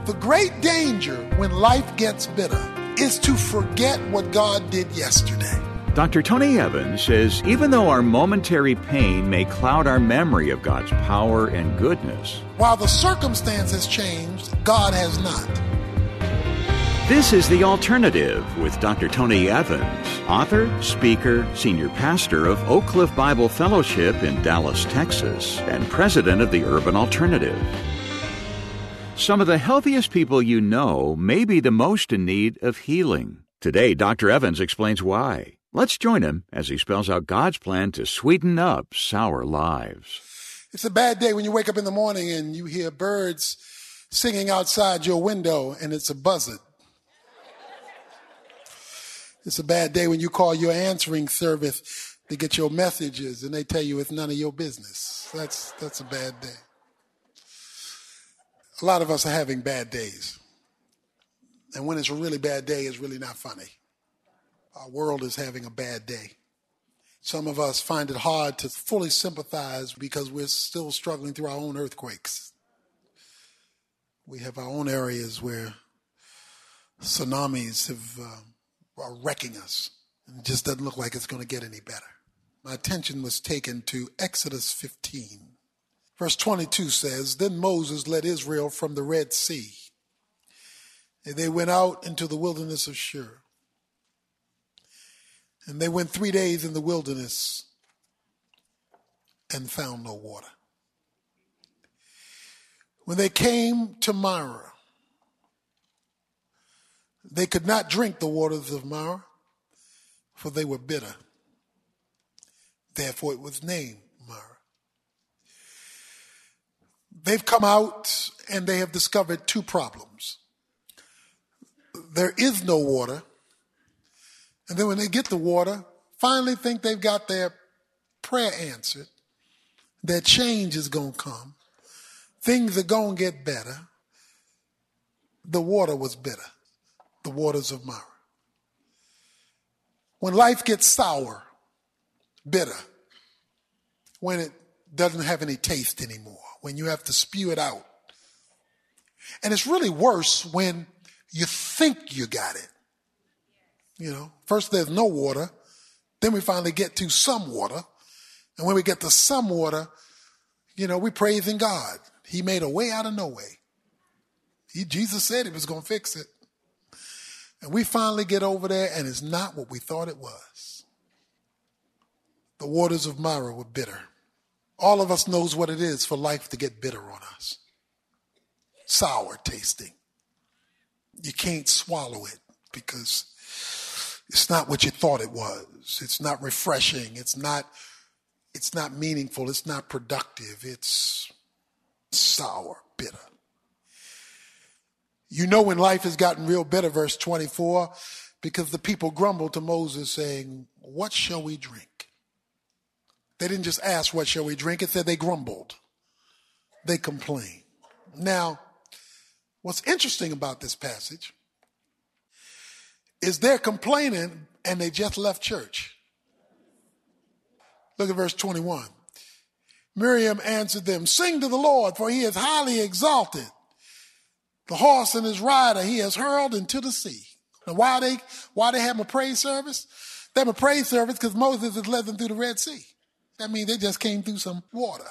The great danger when life gets bitter is to forget what God did yesterday. Dr. Tony Evans says even though our momentary pain may cloud our memory of God's power and goodness, while the circumstance has changed, God has not. This is The Alternative with Dr. Tony Evans, author, speaker, senior pastor of Oak Cliff Bible Fellowship in Dallas, Texas, and president of the Urban Alternative. Some of the healthiest people you know may be the most in need of healing. Today, Dr. Evans explains why. Let's join him as he spells out God's plan to sweeten up sour lives. It's a bad day when you wake up in the morning and you hear birds singing outside your window and it's a buzzard. It's a bad day when you call your answering service to get your messages and they tell you it's none of your business. That's a bad day. A lot of us are having bad days. And when it's a really bad day, it's really not funny. Our world is having a bad day. Some of us find it hard to fully sympathize because we're still struggling through our own earthquakes. We have our own areas where tsunamis are wrecking us. And it just doesn't look like it's going to get any better. My attention was taken to Exodus 15. Verse 22 says, Then Moses led Israel from the Red Sea, and they went out into the wilderness of Shur. And they went 3 days in the wilderness and found no water. When they came to Marah, they could not drink the waters of Marah, for they were bitter. Therefore it was named Marah. They've come out and they have discovered two problems. There is no water. And then when they get the water, finally think they've got their prayer answered, their change is going to come, things are going to get better. The water was bitter, the waters of Marah. When life gets sour, bitter, when it doesn't have any taste anymore, when you have to spew it out. And it's really worse when you think you got it. You know, first there's no water, then we finally get to some water. And when we get to some water, you know, we're praising God. He made a way out of no way. Jesus said he was going to fix it. And we finally get over there and it's not what we thought it was. The waters of Marah were bitter. All of us knows what it is for life to get bitter on us. Sour tasting. You can't swallow it because it's not what you thought it was. It's not refreshing. It's not meaningful. It's not productive. It's sour, bitter. You know when life has gotten real bitter, verse 24, because the people grumbled to Moses saying, what shall we drink? They didn't just ask, what shall we drink? It said they grumbled. They complained. Now, what's interesting about this passage is they're complaining and they just left church. Look at verse 21. Miriam answered them, sing to the Lord, for he is highly exalted. The horse and his rider he has hurled into the sea. Now, why they have a praise service? They have a praise service because Moses has led them through the Red Sea. That means they just came through some water.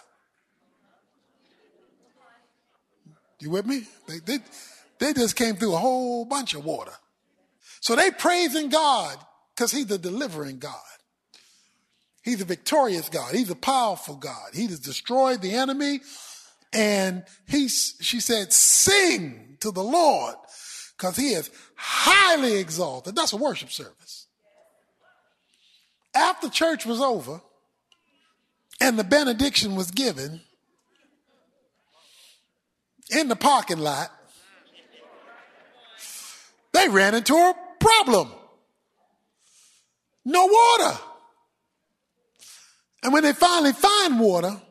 You with me? They just came through a whole bunch of water. So they praising God because he's the delivering God. He's a victorious God. He's a powerful God. He has destroyed the enemy. And she said, sing to the Lord because he is highly exalted. That's a worship service. After church was over and the benediction was given in the parking lot, they ran into a problem. No water. And when they finally find water,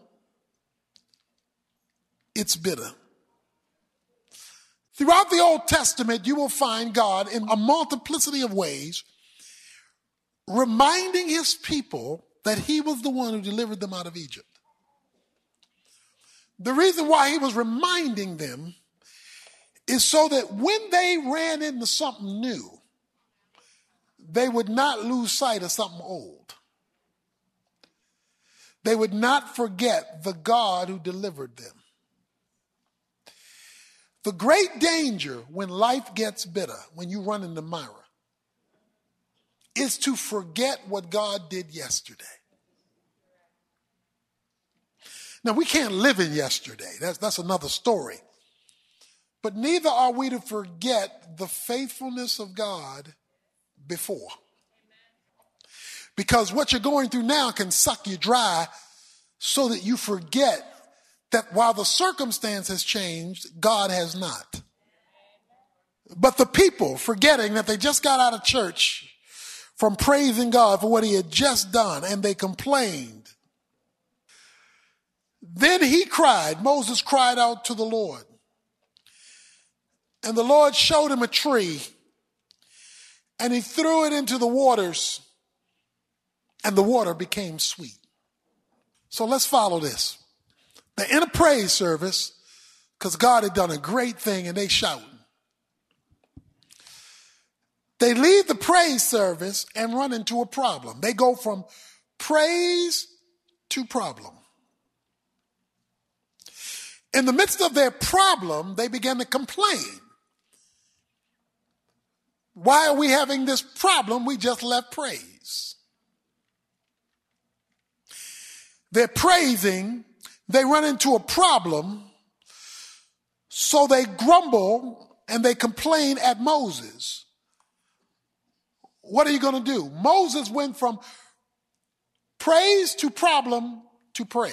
it's bitter. Throughout the Old Testament, you will find God in a multiplicity of ways reminding his people that he was the one who delivered them out of Egypt. The reason why he was reminding them is so that when they ran into something new, they would not lose sight of something old. They would not forget the God who delivered them. The great danger when life gets bitter, when you run into mire, is to forget what God did yesterday. Now, we can't live in yesterday. That's another story. But neither are we to forget the faithfulness of God before. Because what you're going through now can suck you dry so that you forget that while the circumstance has changed, God has not. But the people, forgetting that they just got out of church from praising God for what he had just done, and they complained. Then Moses cried out to the Lord. And the Lord showed him a tree, and he threw it into the waters, and the water became sweet. So let's follow this. They're in a praise service because God had done a great thing, and they shouting. They leave the praise service and run into a problem. They go from praise to problem. In the midst of their problem, they began to complain. Why are we having this problem? We just left praise. They're praising, they run into a problem, so they grumble and they complain at Moses. What are you going to do? Moses went from praise to problem to prayer.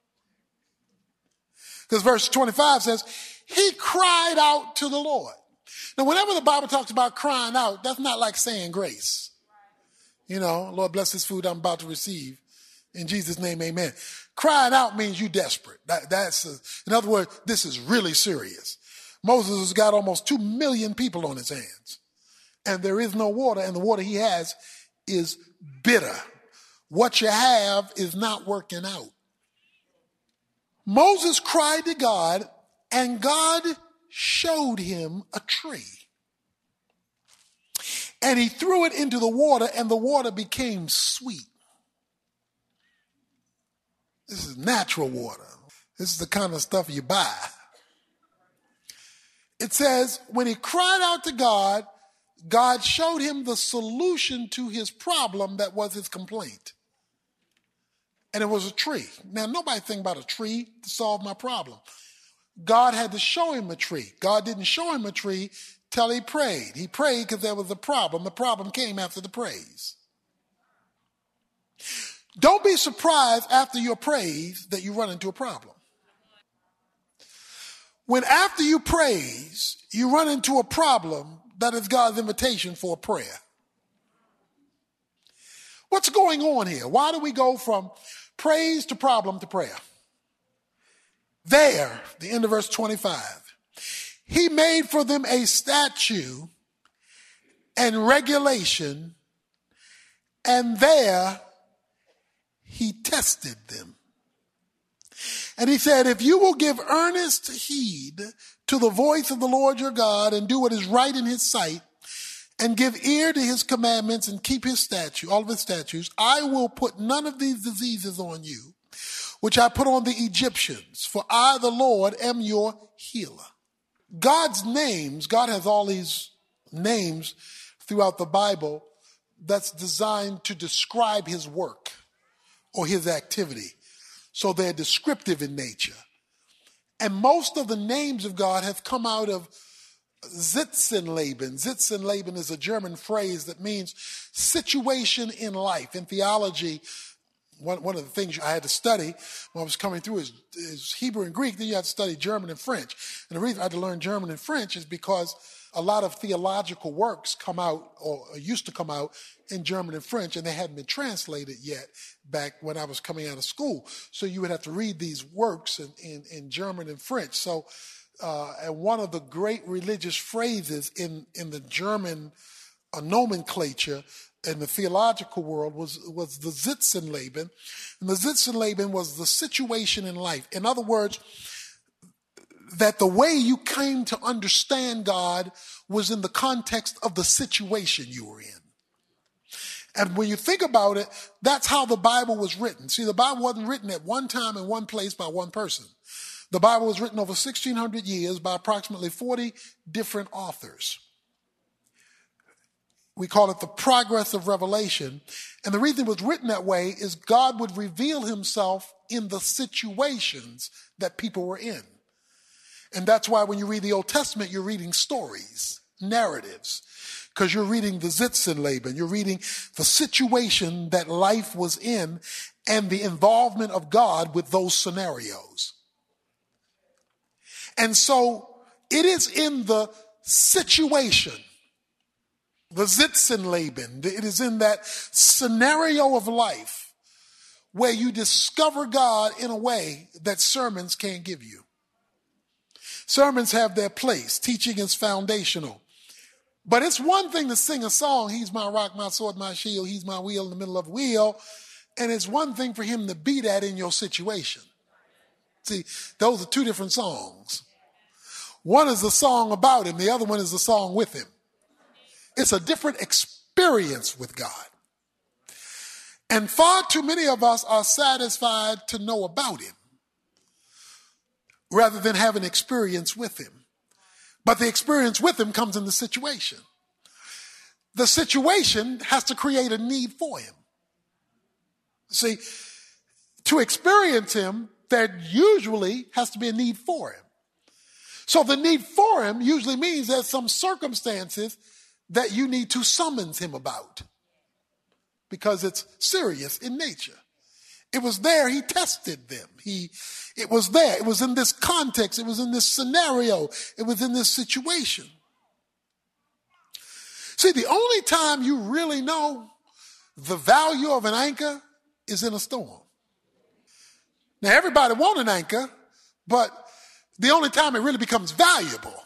Because verse 25 says, he cried out to the Lord. Now, whenever the Bible talks about crying out, that's not like saying grace. You know, Lord, bless this food I'm about to receive. In Jesus' name, amen. Crying out means you desperate. In other words, this is really serious. Moses has got almost 2 million people on his hands. And there is no water, and the water he has is bitter. What you have is not working out. Moses cried to God, and God showed him a tree. And he threw it into the water, and the water became sweet. This is natural water. This is the kind of stuff you buy. It says, when he cried out to God, God showed him the solution to his problem that was his complaint. And it was a tree. Now, nobody think about a tree to solve my problem. God had to show him a tree. God didn't show him a tree till he prayed. He prayed because there was a problem. The problem came after the praise. Don't be surprised after your praise that you run into a problem. When after you praise, you run into a problem, that is God's invitation for a prayer. What's going on here? Why do we go from praise to problem to prayer? There, the end of verse 25. He made for them a statute and regulation, and there he tested them. And he said, if you will give earnest heed to the voice of the Lord your God and do what is right in his sight and give ear to his commandments and keep his all of his statutes, I will put none of these diseases on you, which I put on the Egyptians, for I, the Lord, am your healer. God's names, God has all these names throughout the Bible that's designed to describe his work or his activity. So they're descriptive in nature. And most of the names of God have come out of Sitzenleben. Sitzenleben is a German phrase that means situation in life. In theology, one of the things I had to study when I was coming through is Hebrew and Greek. Then you have to study German and French. And the reason I had to learn German and French is because a lot of theological works come out or used to come out in German and French, and they hadn't been translated yet back when I was coming out of school. So you would have to read these works in German and French. So and one of the great religious phrases in the German nomenclature in the theological world was the Sitzenleben. And the Sitzenleben was the situation in life. In other words, that the way you came to understand God was in the context of the situation you were in. And when you think about it, that's how the Bible was written. See, the Bible wasn't written at one time in one place by one person. The Bible was written over 1,600 years by approximately 40 different authors. We call it the progress of revelation. And the reason it was written that way is God would reveal himself in the situations that people were in. And that's why when you read the Old Testament, you're reading stories, narratives, because you're reading the Sitzenleben. You're reading the situation that life was in and the involvement of God with those scenarios. And so it is in the situation, the Sitzenleben, it is in that scenario of life where you discover God in a way that sermons can't give you. Sermons have their place. Teaching is foundational. But it's one thing to sing a song, he's my rock, my sword, my shield, he's my wheel in the middle of a wheel. And it's one thing for him to be that in your situation. See, those are two different songs. One is a song about him. The other one is a song with him. It's a different experience with God. And far too many of us are satisfied to know about him rather than have an experience with him. But the experience with him comes in the situation. The situation has to create a need for him. See, to experience him, there usually has to be a need for him. So the need for him usually means there's some circumstances that you need to summons him about because it's serious in nature. It was there, he tested them. It was there, it was in this context, it was in this scenario, it was in this situation. See, the only time you really know the value of an anchor is in a storm. Now, everybody wants an anchor, but the only time it really becomes valuable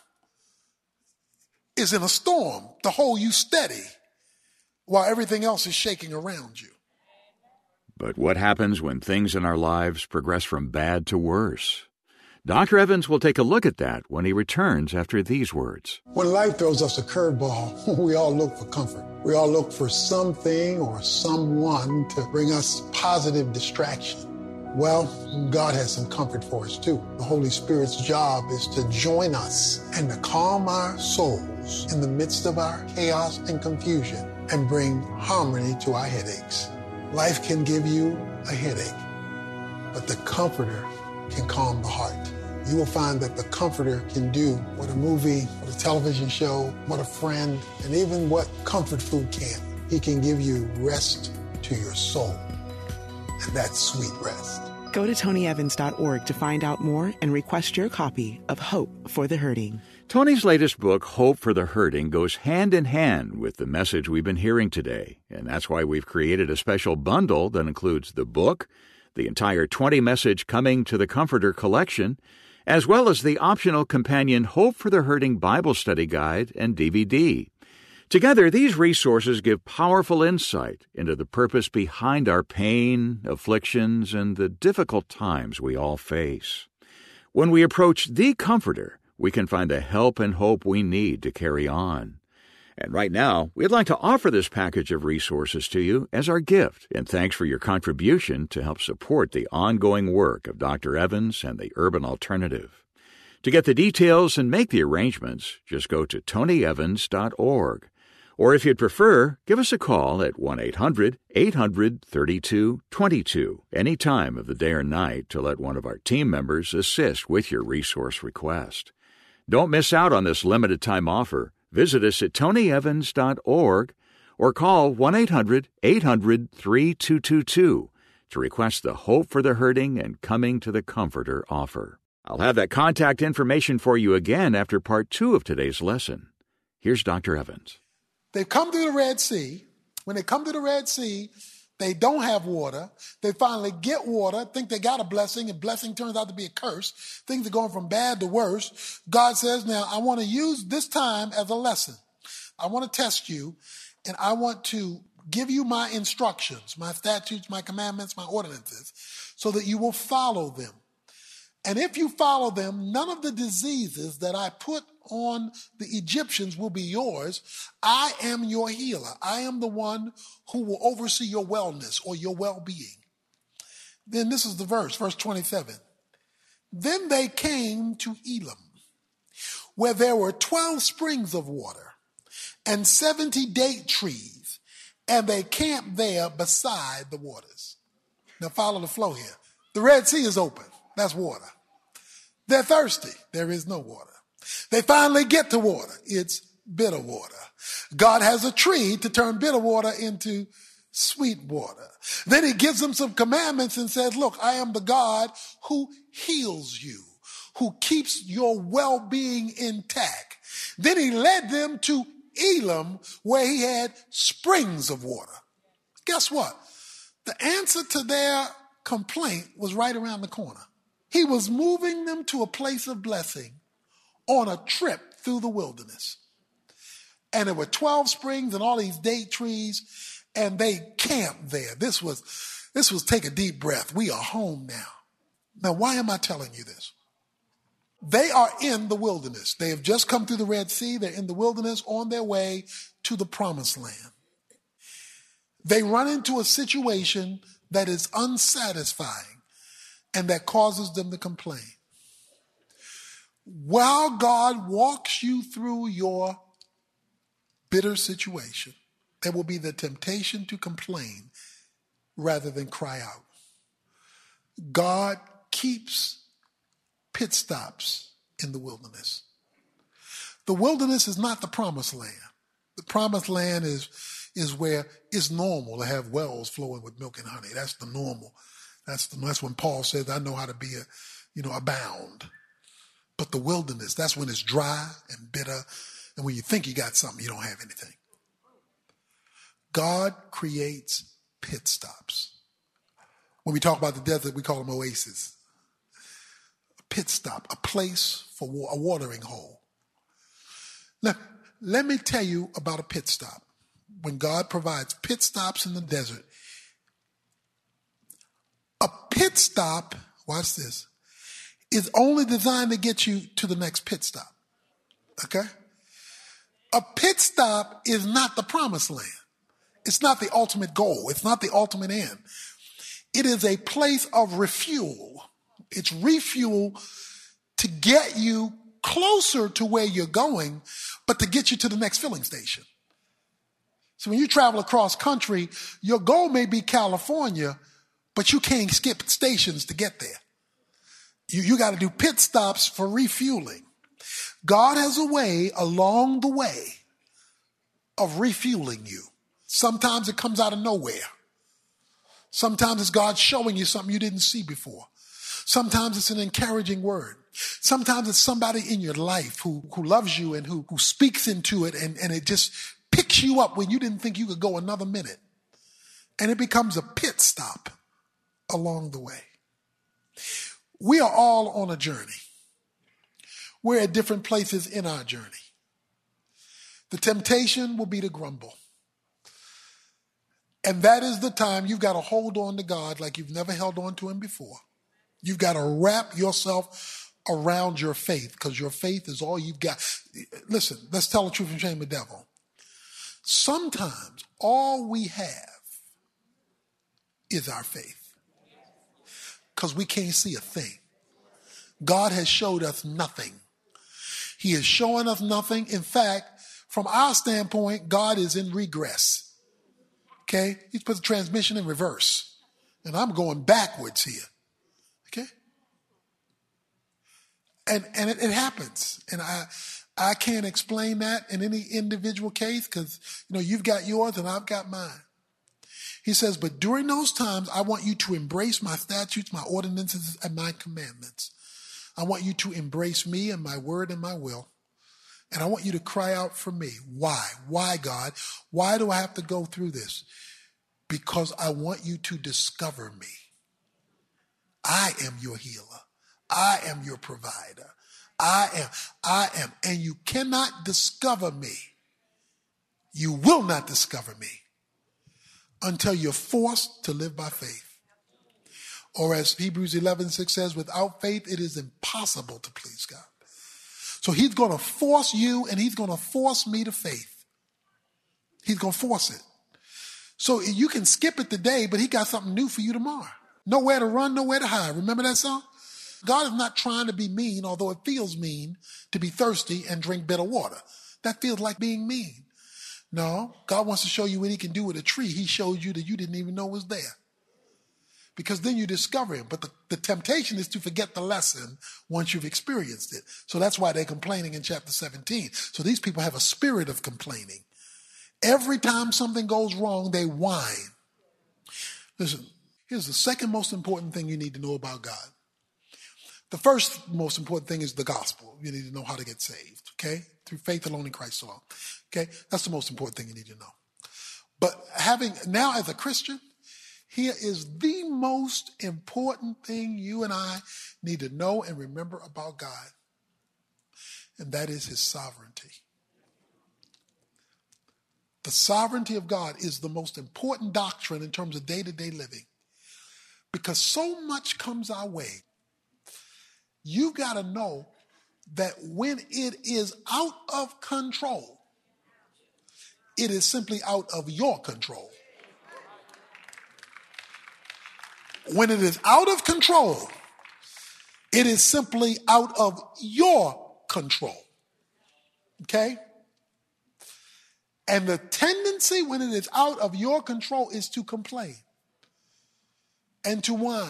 is in a storm to hold you steady while everything else is shaking around you. But what happens when things in our lives progress from bad to worse? Dr. Evans will take a look at that when he returns after these words. When life throws us a curveball, we all look for comfort. We all look for something or someone to bring us positive distraction. Well, God has some comfort for us too. The Holy Spirit's job is to join us and to calm our souls in the midst of our chaos and confusion and bring harmony to our headaches. Life can give you a headache, but the Comforter can calm the heart. You will find that the Comforter can do what a movie, what a television show, what a friend, and even what comfort food can. He can give you rest to your soul, and that's sweet rest. Go to TonyEvans.org to find out more and request your copy of Hope for the Hurting. Tony's latest book, Hope for the Hurting, goes hand in hand with the message we've been hearing today. And that's why we've created a special bundle that includes the book, the entire 20-message Coming to the Comforter collection, as well as the optional companion Hope for the Hurting Bible Study Guide and DVD. Together, these resources give powerful insight into the purpose behind our pain, afflictions, and the difficult times we all face. When we approach the Comforter, we can find the help and hope we need to carry on. And right now, we'd like to offer this package of resources to you as our gift, and thanks for your contribution to help support the ongoing work of Dr. Evans and the Urban Alternative. To get the details and make the arrangements, just go to TonyEvans.org. Or if you'd prefer, give us a call at 1-800-800-3222 any time of the day or night to let one of our team members assist with your resource request. Don't miss out on this limited-time offer. Visit us at TonyEvans.org or call 1-800-800-3222 to request the Hope for the Hurting and Coming to the Comforter offer. I'll have that contact information for you again after part 2 of today's lesson. Here's Dr. Evans. They've come to the Red Sea. When they come to the Red Sea, they don't have water. They finally get water, think they got a blessing, and blessing turns out to be a curse. Things are going from bad to worse. God says, now, I want to use this time as a lesson. I want to test you, and I want to give you my instructions, my statutes, my commandments, my ordinances, so that you will follow them. And if you follow them, none of the diseases that I put on the Egyptians will be yours. I am your healer. I am the one who will oversee your wellness or your well-being. Then this is the verse 27. Then they came to Elim, where there were 12 springs of water and 70 date trees, and they camped there beside the waters. Now follow the flow here. The Red Sea is open. That's water. They're thirsty. There is no water. They finally get to water. It's bitter water. God has a tree to turn bitter water into sweet water. Then he gives them some commandments and says, look, I am the God who heals you, who keeps your well-being intact. Then he led them to Elim, where he had springs of water. Guess what? The answer to their complaint was right around the corner. He was moving them to a place of blessing on a trip through the wilderness. And there were 12 springs and all these date trees, and they camped there. This was take a deep breath. We are home now. Now, why am I telling you this? They are in the wilderness. They have just come through the Red Sea. They're in the wilderness on their way to the promised land. They run into a situation that is unsatisfying and that causes them to complain. While God walks you through your bitter situation, there will be the temptation to complain rather than cry out. God keeps pit stops in the wilderness. The wilderness is not the promised land. The promised land is where it's normal to have wells flowing with milk and honey. That's the normal. That's when Paul says, I know how to be abound. But the wilderness, that's when it's dry and bitter. And when you think you got something, you don't have anything. God creates pit stops. When we talk about the desert, we call them oases. A pit stop, a place for a watering hole. Now, let me tell you about a pit stop. When God provides pit stops in the desert, a pit stop, watch this, is only designed to get you to the next pit stop. Okay? A pit stop is not the promised land. It's not the ultimate goal. It's not the ultimate end. It is a place of refuel. It's refuel to get you closer to where you're going, but to get you to the next filling station. So when you travel across country, your goal may be California, but you can't skip stations to get there. You got to do pit stops for refueling. God has a way along the way of refueling you. Sometimes it comes out of nowhere. Sometimes it's God showing you something you didn't see before. Sometimes it's an encouraging word. Sometimes it's somebody in your life who loves you and who speaks into it, and it just picks you up when you didn't think you could go another minute. And it becomes a pit stop along the way. We are all on a journey. We're at different places in our journey. The temptation will be to grumble. And that is the time you've got to hold on to God like you've never held on to him before. You've got to wrap yourself around your faith, because your faith is all you've got. Listen, let's tell the truth and shame the devil. Sometimes all we have is our faith, because we can't see a thing. God has showed us nothing. He is showing us nothing. In fact, from our standpoint, God is in regress. Okay? He's put the transmission in reverse. And I'm going backwards here. Okay? And it happens. And I can't explain that in any individual case, because you've got yours and I've got mine. He says, but during those times, I want you to embrace my statutes, my ordinances, and my commandments. I want you to embrace me and my word and my will. And I want you to cry out for me. Why? Why, God? Why do I have to go through this? Because I want you to discover me. I am your healer. I am your provider. I am. And you cannot discover me. You will not discover me until you're forced to live by faith. Or as Hebrews 11:6 says, without faith, it is impossible to please God. So he's going to force you and he's going to force me to faith. He's going to force it. So you can skip it today, but he got something new for you tomorrow. Nowhere to run, nowhere to hide. Remember that song? God is not trying to be mean, although it feels mean to be thirsty and drink bitter water. That feels like being mean. No, God wants to show you what he can do with a tree. He showed you that you didn't even know was there. Because then you discover him. But the temptation is to forget the lesson once you've experienced it. So that's why they're complaining in chapter 17. So these people have a spirit of complaining. Every time something goes wrong, they whine. Listen, here's the second most important thing you need to know about God. The first most important thing is the gospel. You need to know how to get saved, okay? Through faith alone in Christ alone, okay? That's the most important thing you need to know. But now as a Christian, here is the most important thing you and I need to know and remember about God, and that is his sovereignty. The sovereignty of God is the most important doctrine in terms of day-to-day living, because so much comes our way. You've got to know that when it is out of control, it is simply out of your control. When it is out of control, it is simply out of your control. Okay? And the tendency when it is out of your control is to complain and to whine.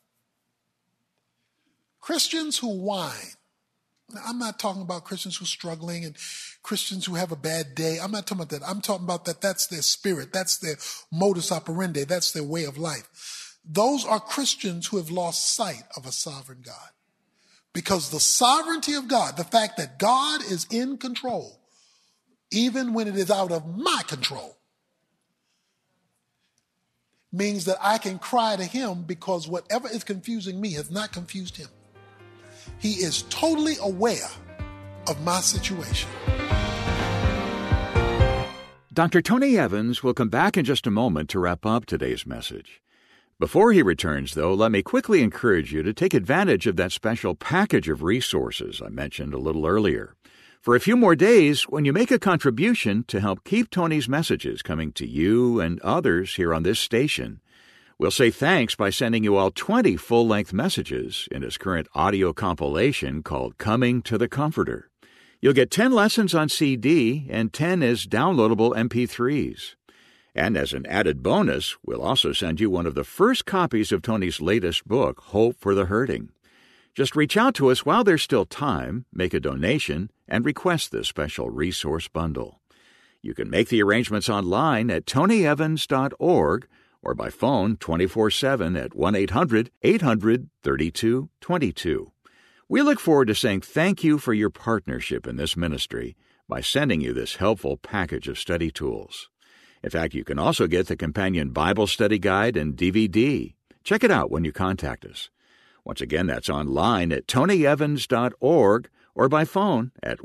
Christians who whine. Now, I'm not talking about Christians who are struggling and Christians who have a bad day. I'm not talking about that. I'm talking about that's their spirit. That's their modus operandi. That's their way of life. Those are Christians who have lost sight of a sovereign God. Because the sovereignty of God, the fact that God is in control, even when it is out of my control, means that I can cry to him because whatever is confusing me has not confused him. He is totally aware of my situation. Dr. Tony Evans will come back in just a moment to wrap up today's message. Before he returns, though, let me quickly encourage you to take advantage of that special package of resources I mentioned a little earlier. For a few more days, when you make a contribution to help keep Tony's messages coming to you and others here on this station, we'll say thanks by sending you all 20 full-length messages in his current audio compilation called Coming to the Comforter. You'll get 10 lessons on CD and 10 as downloadable MP3s. And as an added bonus, we'll also send you one of the first copies of Tony's latest book, Hope for the Hurting. Just reach out to us while there's still time, make a donation, and request this special resource bundle. You can make the arrangements online at tonyevans.org or by phone 24/7 at 1-800-800-3222. We look forward to saying thank you for your partnership in this ministry by sending you this helpful package of study tools. In fact, you can also get the companion Bible study guide and DVD. Check it out when you contact us. Once again, that's online at tonyevans.org or by phone at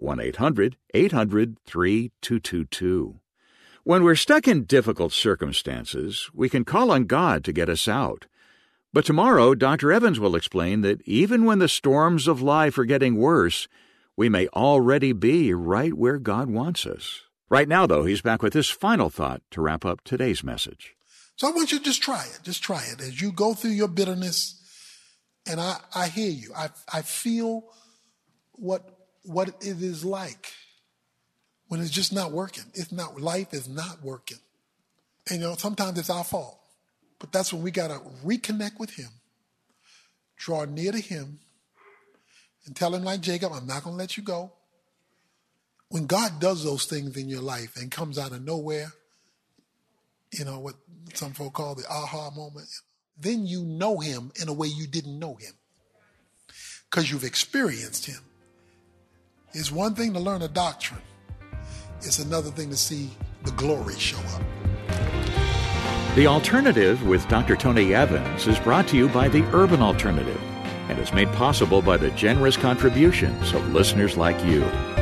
1-800-800-3222. When we're stuck in difficult circumstances, we can call on God to get us out. But tomorrow, Dr. Evans will explain that even when the storms of life are getting worse, we may already be right where God wants us. Right now, though, he's back with this final thought to wrap up today's message. So I want you to just try it. Just try it. As you go through your bitterness, and I hear you. I feel what it is like when it's just not working. Life is not working. And, sometimes it's our fault. But that's when we got to reconnect with him, draw near to him, and tell him like Jacob, I'm not going to let you go. When God does those things in your life and comes out of nowhere, what some folk call the aha moment, then you know him in a way you didn't know him because you've experienced him. It's one thing to learn a doctrine. It's another thing to see the glory show up. The Alternative with Dr. Tony Evans is brought to you by the Urban Alternative and is made possible by the generous contributions of listeners like you.